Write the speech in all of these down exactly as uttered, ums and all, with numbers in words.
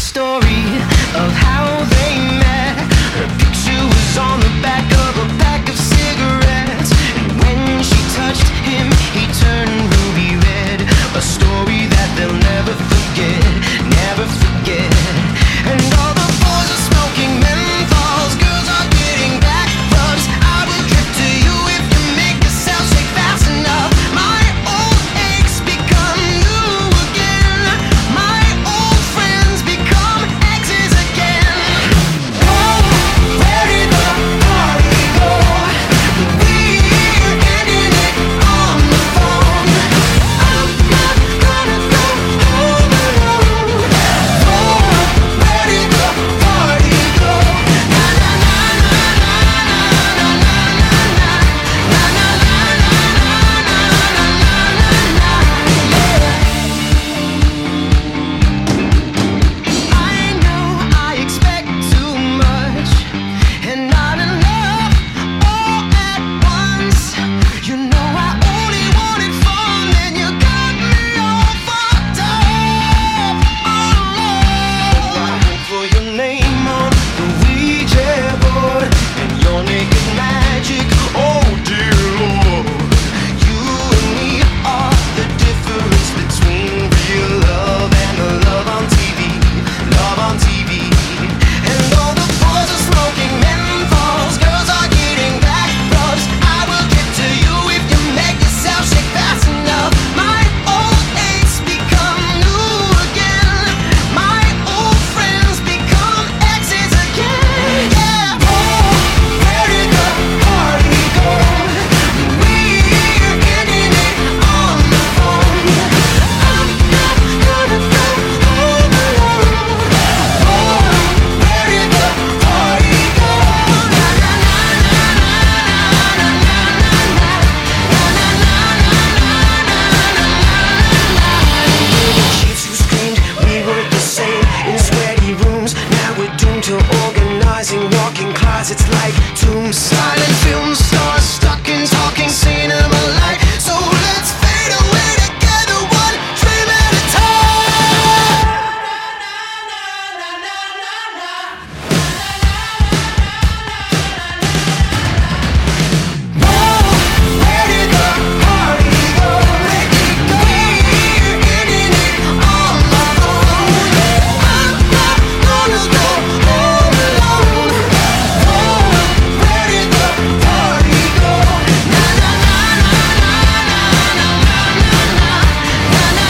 story of how they met. Her picture was on the back of a pack of cigarettes, and when she touched him, he turned ruby red. A story that they'll never forget, never forget. And all the boys are smoking menthols, girls are getting back rubs. I will drift to you if you make yourself shake fast enough. My old aches become new again. My old friends become exes again. Oh, where did the party go? We're ending it on the phone. I'm not gonna go home alone. Oh, where did the party go? Na na na na na na na na na na na I know I expect too much and not enough all at once. You know I only wanted fun, and you got me all fucked up. Oh, for your name on the Ouija board and your naked magic. Oh dear Lord, you and me are the difference between real love and the love on T V, love on T V. And all the boys are smoking menthols, girls are getting back rubs. I will get to you if you make yourself shake fast enough. My old aches become new again. My old friends become exes again. Yeah. Oh, where did the party go? We're ending it on the phone. I'm not gonna go home alone. Oh, where did the party go? Na na na na na na na na Kids who screamed, we were the same in sweaty rooms. Now we're doomed to organizing walk-in closets like tombs. Silent film stars stuck in talking cinema light. So let's fade away together, one dream at a time. Oh, where did the party go? We're ending it on the phone. I'm not gonna go home alone. Oh, where did the party go? Na na na na na na na na na na na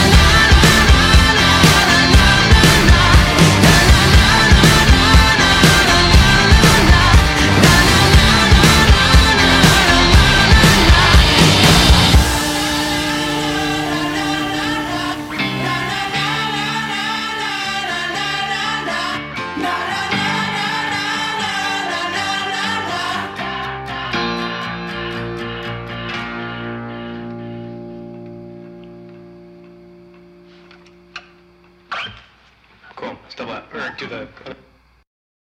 Cool. Still what? Or do the.